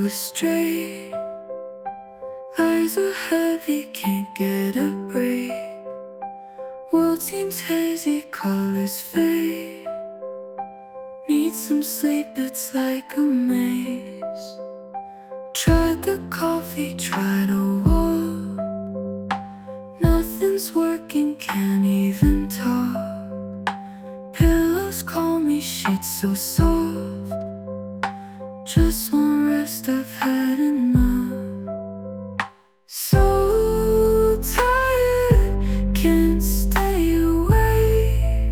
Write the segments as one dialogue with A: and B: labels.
A: astray. Eyes are heavy, can't get a break. World seems hazy, colors fade. Need some sleep, it's like a maze. Tried the coffee, tried a walk. Nothing's working, can't even talk. Pillows call me, sheets so soft. Just one rest, I've had enough. So tired, can't stay awake.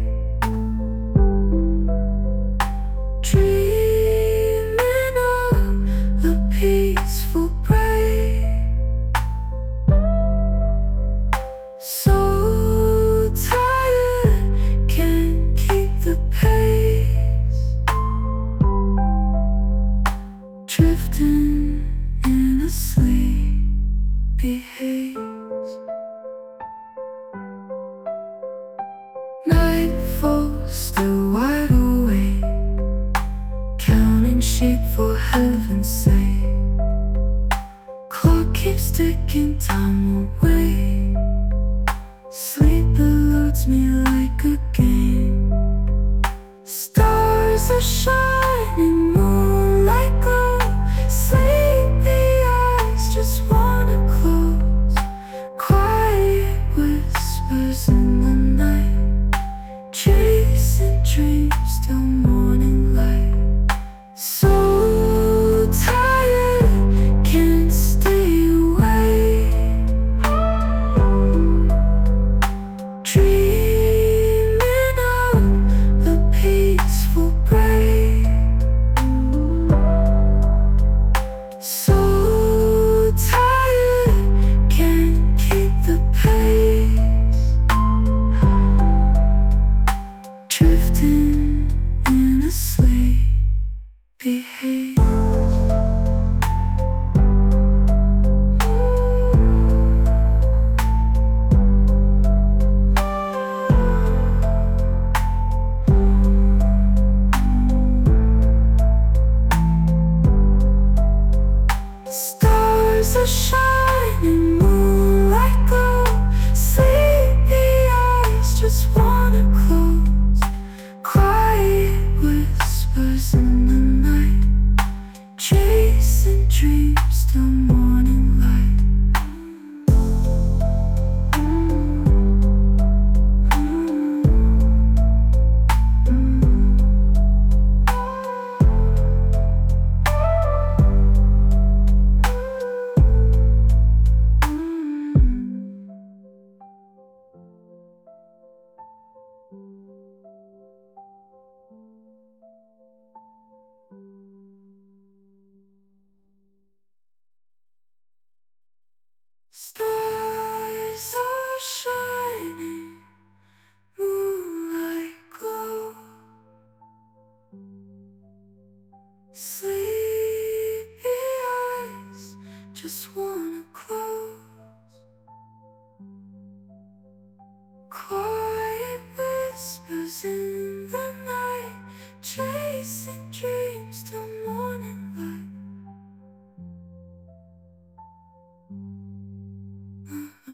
A: Dreaming of a peaceful break. So tired, can't keep the pace. Drifting in a sleepy haze. Night falls, still wide awake, counting sheep for heaven's sake. Clock keeps ticking, time